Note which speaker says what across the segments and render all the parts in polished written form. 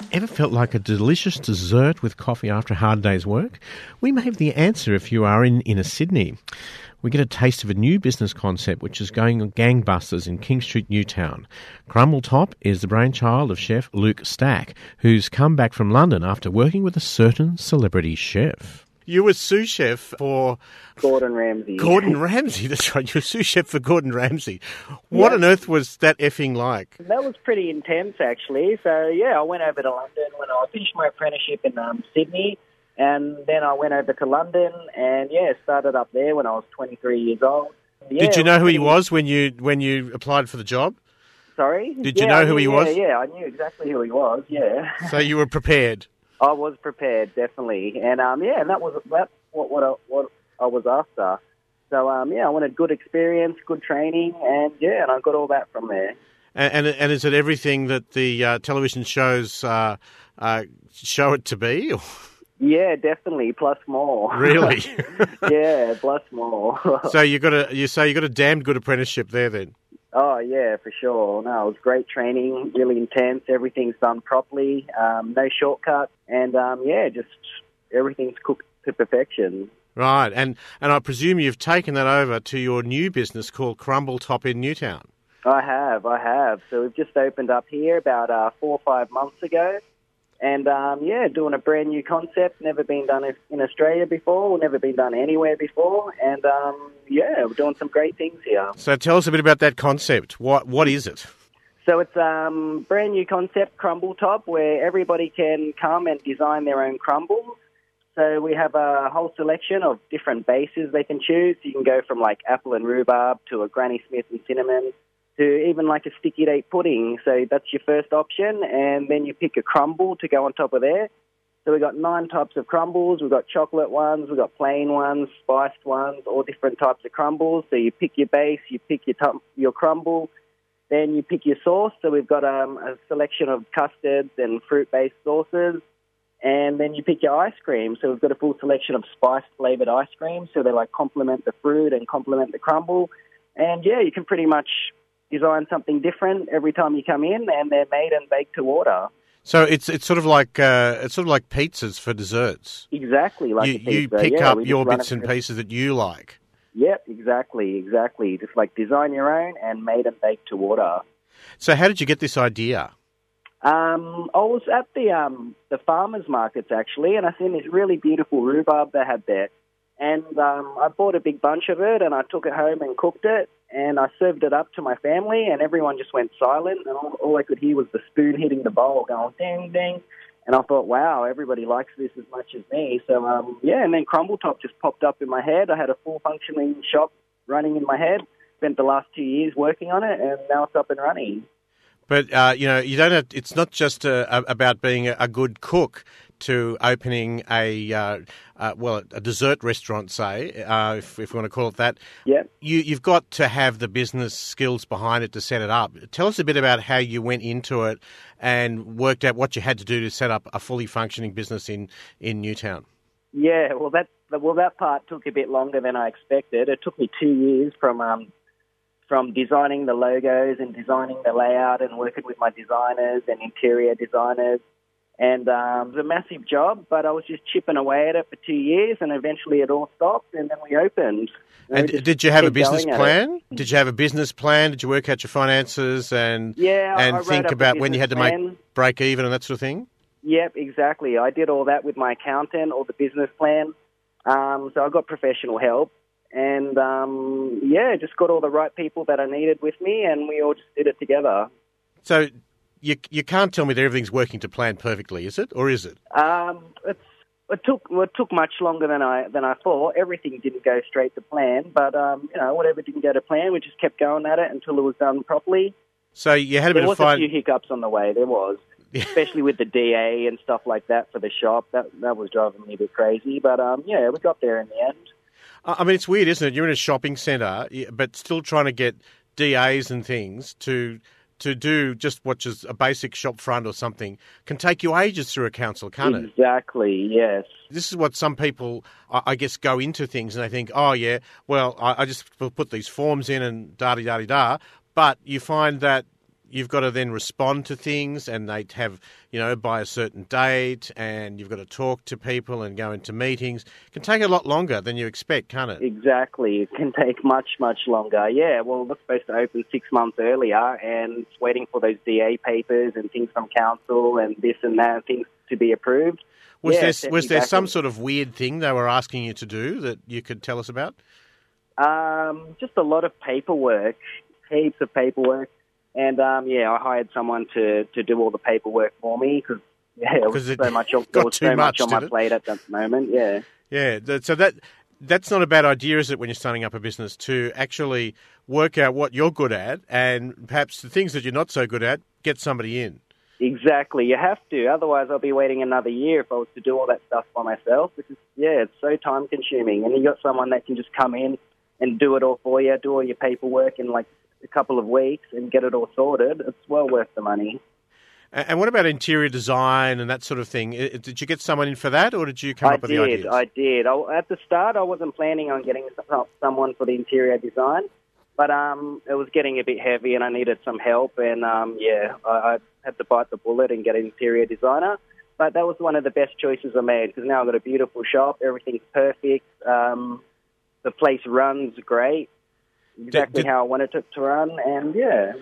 Speaker 1: Ever felt like a delicious dessert with coffee after a hard day's work? We may have the answer if you are in inner Sydney. We get a taste of a new business concept which is going gangbusters in King Street, Newtown. Crumble Top is the brainchild of chef Luke Stack, who's come back from London after working with a certain celebrity chef. You were sous chef for...
Speaker 2: Gordon Ramsay.
Speaker 1: Gordon Ramsay, that's right. You were sous chef for Gordon Ramsay. What on earth was that effing like?
Speaker 2: That was pretty intense, actually. So, yeah, I went over to London when I finished my apprenticeship in Sydney, and then I went over to London and, started up there when I was 23 years old. Yeah,
Speaker 1: did you know who he was when you applied for the job?
Speaker 2: Sorry?
Speaker 1: Did you know who he was?
Speaker 2: Yeah, I knew exactly who he was, yeah.
Speaker 1: So you were prepared?
Speaker 2: I was prepared, definitely. And, and that's what I was after. So, I wanted good experience, good training, and I got all that from there.
Speaker 1: And is it everything that the television shows show it to be?
Speaker 2: Yeah, definitely, plus more.
Speaker 1: Really?
Speaker 2: Yeah, plus more.
Speaker 1: So you got a damned good apprenticeship there then?
Speaker 2: Oh, yeah, for sure. No, it was great training, really intense. Everything's done properly, no shortcuts, and, just everything's cooked to perfection.
Speaker 1: Right, and I presume you've taken that over to your new business called Crumble Top in Newtown.
Speaker 2: I have. So we've just opened up here about 4 or 5 months ago, and, doing a brand new concept, never been done in Australia before, never been done anywhere before, and, we're doing some great things here.
Speaker 1: So tell us a bit about that concept. What is it?
Speaker 2: So it's a brand new concept, Crumble Top, where everybody can come and design their own crumbles. So we have a whole selection of different bases they can choose. You can go from like apple and rhubarb to a Granny Smith and cinnamon to even like a sticky date pudding. So that's your first option, and then you pick a crumble to go on top of there. So we've got 9 types of crumbles. We've got chocolate ones, we've got plain ones, spiced ones, all different types of crumbles. So you pick your base, you pick your crumble, then you pick your sauce. So we've got a selection of custards and fruit-based sauces. And then you pick your ice cream. So we've got a full selection of spice-flavoured ice cream. So they complement the fruit and complement the crumble. And, you can pretty much design something different every time you come in, and they're made and baked to order.
Speaker 1: So it's sort of like pizzas for desserts.
Speaker 2: Exactly, like a pizza.
Speaker 1: You pick up your bits and pieces that you like.
Speaker 2: Yep, exactly. Just like design your own and made and baked to order.
Speaker 1: So how did you get this idea?
Speaker 2: I was at the farmers markets, actually, and I seen this really beautiful rhubarb they had there. And I bought a big bunch of it, and I took it home and cooked it, and I served it up to my family, and everyone just went silent, and all I could hear was the spoon hitting the bowl going ding, ding. And I thought, wow, everybody likes this as much as me. So, and then Crumble Top just popped up in my head. I had a full functioning shop running in my head. Spent the last 2 years working on it, and now it's up and running.
Speaker 1: But, you don't have, it's not just about being a good cook to opening a dessert restaurant, say, if we want to call it that.
Speaker 2: Yeah.
Speaker 1: You've got to have the business skills behind it to set it up. Tell us a bit about how you went into it and worked out what you had to do to set up a fully functioning business in Newtown.
Speaker 2: Yeah, well, that part took a bit longer than I expected. It took me 2 years from designing the logos and designing the layout and working with my designers and interior designers. And it was a massive job, but I was just chipping away at it for 2 years, and eventually it all stopped, and then we opened.
Speaker 1: And did you have a business plan? Did you have a business plan? Did you work out your finances and think about when you had to break even and that sort of thing?
Speaker 2: Yep, exactly. I did all that with my accountant, all the business plan. So I got professional help. And, just got all the right people that I needed with me, and we all just did it together.
Speaker 1: So you can't tell me that everything's working to plan perfectly, is it? Or is it?
Speaker 2: It took much longer than I thought. Everything didn't go straight to plan, but, whatever didn't go to plan, we just kept going at it until it was done properly.
Speaker 1: So you had a bit of fun.
Speaker 2: There was a few hiccups on the way, there was. Especially with the DA and stuff like that for the shop. That was driving me a bit crazy, but, we got there in the end.
Speaker 1: I mean, it's weird, isn't it? You're in a shopping centre, but still trying to get DAs and things to do just what is a basic shop front or something can take you ages through a council, can't it?
Speaker 2: Exactly, yes.
Speaker 1: This is what some people, I guess, go into things and they think, oh, yeah, well, I just put these forms in and da-da-da-da-da, but you find that you've got to then respond to things, and they have, by a certain date, and you've got to talk to people and go into meetings. It can take a lot longer than you expect, can't it?
Speaker 2: Exactly. It can take much, much longer. Yeah, well, we're supposed to open 6 months earlier, and it's waiting for those DA papers and things from council and this and that, things to be approved.
Speaker 1: Was there some sort of weird thing they were asking you to do that you could tell us about?
Speaker 2: Just a lot of paperwork, heaps of paperwork. And, I hired someone to do all the paperwork for me because, there was so much on my plate at that moment, yeah.
Speaker 1: Yeah, so that's not a bad idea, is it, when you're starting up a business, to actually work out what you're good at and perhaps the things that you're not so good at, get somebody in.
Speaker 2: Exactly, you have to. Otherwise, I'll be waiting another year if I was to do all that stuff by myself because, it's so time-consuming. And you got someone that can just come in and do it all for you, do all your paperwork in like a couple of weeks and get it all sorted. It's well worth the money.
Speaker 1: And what about interior design and that sort of thing? Did you get someone in for that, or did you come up with the ideas?
Speaker 2: I did. At the start, I wasn't planning on getting someone for the interior design, but it was getting a bit heavy and I needed some help. And, I had to bite the bullet and get an interior designer. But that was one of the best choices I made because now I've got a beautiful shop. Everything's perfect. The place runs great, exactly how I wanted it to run, and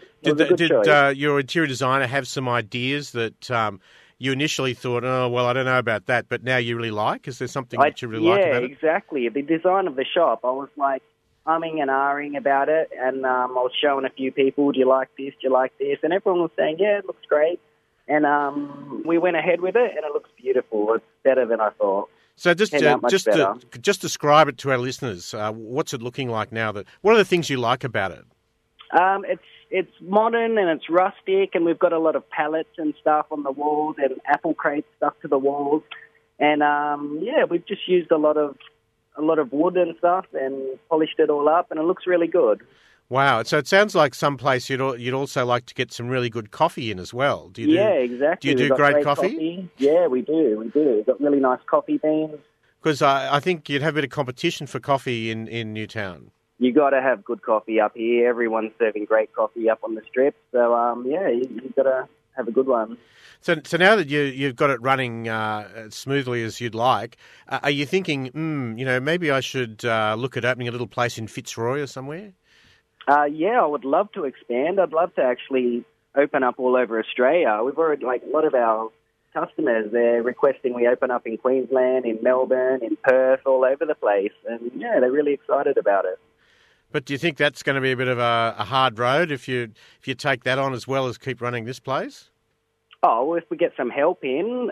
Speaker 1: Did your interior designer have some ideas that you initially thought, oh, well, I don't know about that, but now you really like? Is there something that you really like about it?
Speaker 2: Yeah, exactly. The design of the shop, I was like umming and ahhing about it, and I was showing a few people, do you like this, do you like this? And everyone was saying, yeah, it looks great. And we went ahead with it, and it looks beautiful. It's better than I thought.
Speaker 1: So just describe it to our listeners. What's it looking like now? What are the things you like about it?
Speaker 2: It's modern and it's rustic, and we've got a lot of pallets and stuff on the walls and apple crates stuck to the walls. And we've just used a lot of wood and stuff and polished it all up, and it looks really good.
Speaker 1: Wow! So it sounds like someplace you'd also like to get some really good coffee in as well.
Speaker 2: Exactly.
Speaker 1: Do you do great coffee?
Speaker 2: Yeah, we do. We've got really nice coffee beans.
Speaker 1: Because I think you'd have a bit of competition for coffee in Newtown.
Speaker 2: You got to have good coffee up here. Everyone's serving great coffee up on the strip. So you've got to have a good one.
Speaker 1: So now that you've got it running smoothly as you'd like, are you thinking, maybe I should look at opening a little place in Fitzroy or somewhere?
Speaker 2: I would love to expand. I'd love to actually open up all over Australia. We've already, a lot of our customers, they're requesting we open up in Queensland, in Melbourne, in Perth, all over the place. And, they're really excited about it.
Speaker 1: But do you think that's going to be a bit of a hard road if you take that on as well as keep running this place?
Speaker 2: Oh, well, if we get some help in,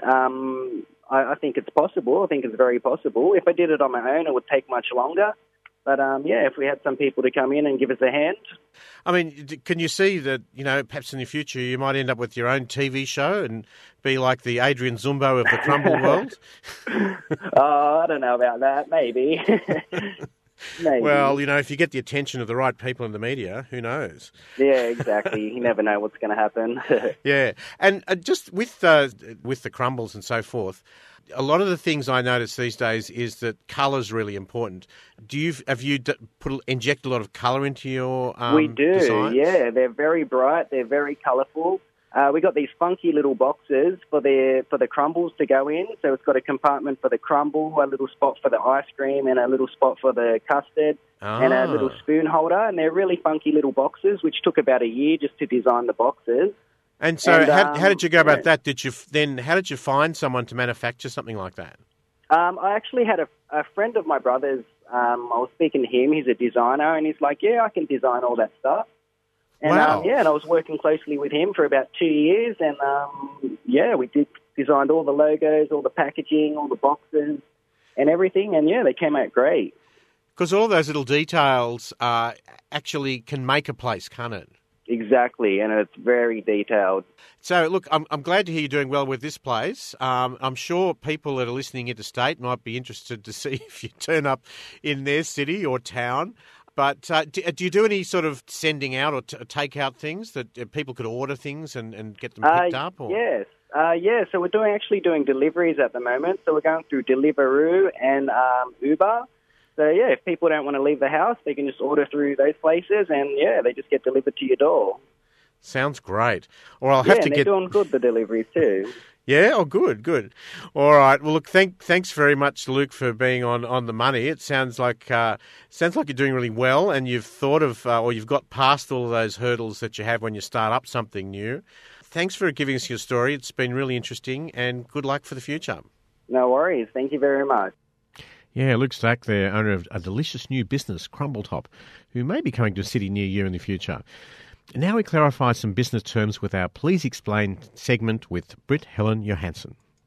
Speaker 2: I think it's possible. I think it's very possible. If I did it on my own, it would take much longer. But, if we had some people to come in and give us a hand.
Speaker 1: I mean, can you see that, perhaps in the future you might end up with your own TV show and be like the Adrian Zumbo of the crumble world?
Speaker 2: Oh, I don't know about that. Maybe. Maybe.
Speaker 1: Well, if you get the attention of the right people in the media, who knows?
Speaker 2: Yeah, exactly. You never know what's going to happen.
Speaker 1: Yeah. And just with the crumbles and so forth, a lot of the things I notice these days is that colour's really important. Have you inject a lot of colour into your
Speaker 2: We do,
Speaker 1: designs?
Speaker 2: Yeah. They're very bright. They're very colourful. We got these funky little boxes for the crumbles to go in. So it's got a compartment for the crumble, a little spot for the ice cream, and a little spot for the custard, and a little spoon holder. And they're really funky little boxes, which took about a year just to design the boxes.
Speaker 1: And so, how did you go about that? How did you find someone to manufacture something like that?
Speaker 2: I actually had a friend of my brother's. I was speaking to him. He's a designer, and he's like, "Yeah, I can design all that stuff." And,
Speaker 1: wow.
Speaker 2: And I was working closely with him for about 2 years, and we designed all the logos, all the packaging, all the boxes, and everything. And they came out great.
Speaker 1: Because all those little details actually can make a place, can't it?
Speaker 2: Exactly, and it's very detailed.
Speaker 1: So, look, I'm glad to hear you're doing well with this place. I'm sure people that are listening interstate might be interested to see if you turn up in their city or town. But do you do any sort of sending out or take out things that people could order things and get them picked up? Or?
Speaker 2: Yes. So we're actually doing deliveries at the moment. So we're going through Deliveroo and Uber. So, if people don't want to leave the house, they can just order through those places and, they just get delivered to your door.
Speaker 1: Sounds great. Or I'll have to
Speaker 2: they're
Speaker 1: get...
Speaker 2: doing good, the deliveries too.
Speaker 1: Yeah? Oh, good. All right. Well, look, thanks very much, Luke, for being on the money. It sounds like you're doing really well, and you've thought of, or you've got past all of those hurdles that you have when you start up something new. Thanks for giving us your story. It's been really interesting, and good luck for the future.
Speaker 2: No worries. Thank you very much.
Speaker 1: Yeah, Luke Stack, the owner of a delicious new business, Crumbletop, who may be coming to a city near you in the future. Now we clarify some business terms with our Please Explain segment with Britt Helen Johansson.